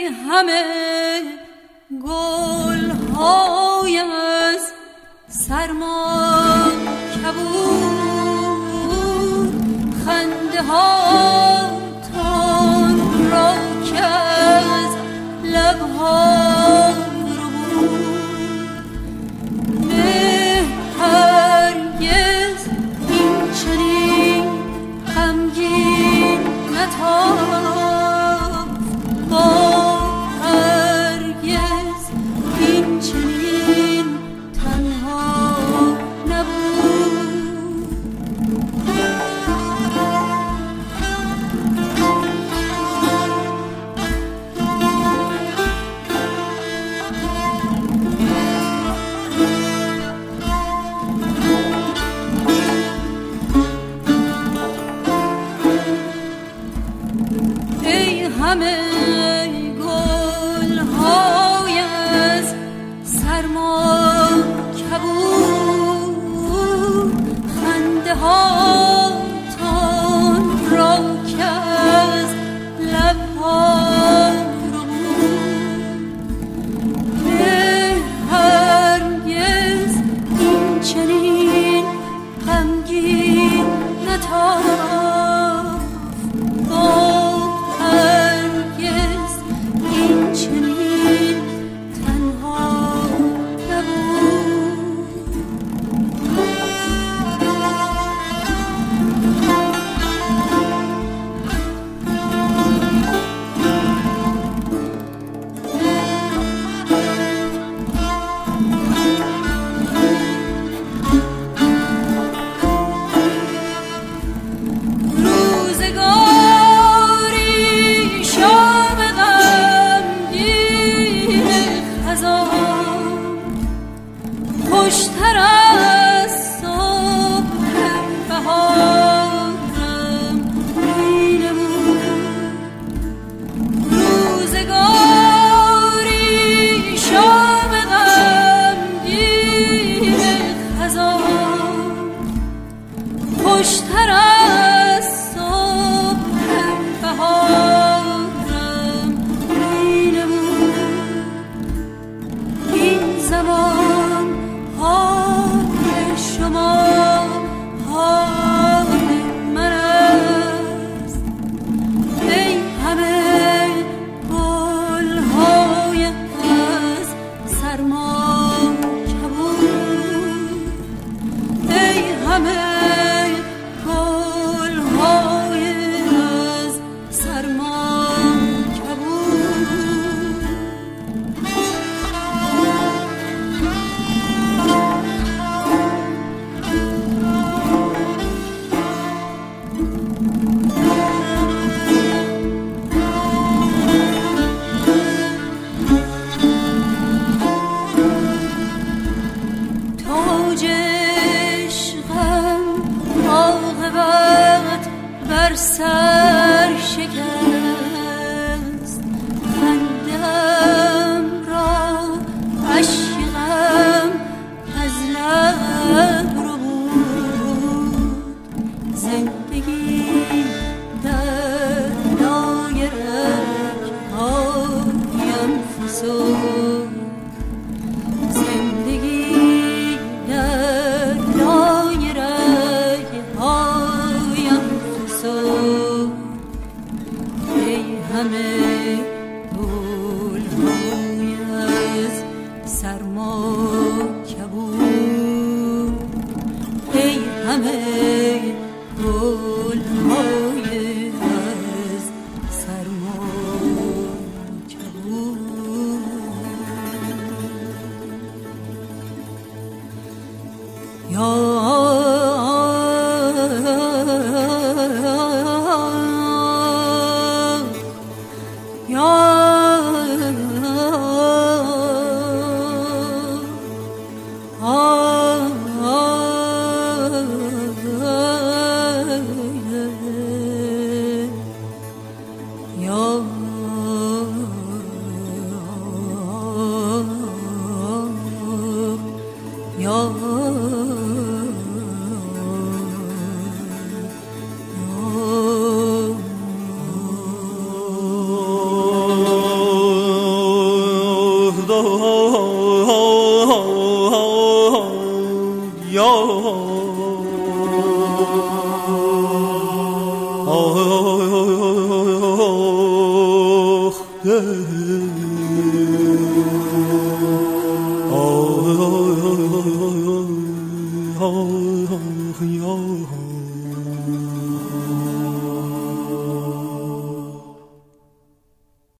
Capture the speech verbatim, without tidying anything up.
همه گل‌های از سرما کبود، خنده ها تون را که از لبها رو بود. نه هرگز این چنین غمگین نتافت، با هرگز این چنین تنها نبود. ای همه گل‌های از سرما کبود، خنده ها تون را که از لبها رو بود. نه هرگز این چنین غمگین نتافت، با هرگز این چنین تنها نبود. روزگاری شام غمگین خزان، خوشتر از صبح بهارم مینمود. روزگاری شام غمگین خزان، خوشتر از صبح بهارم مینمود. این زمان حال شما حال من است. ای همه گل‌های از سرما کبود، ای همه گل‌های از سرما کبود. تاج عشقم عاقبت بر سر شکست، خنده‌ام را اشک غم از لب رو بود. زندگی در دایره‌هایم فسرد، زندگی در دایره‌هایم فسرد. ای همه گل‌های از سرما کبود، ای همه گل‌های از سرما کبود. یا oh, oh, oh, oh.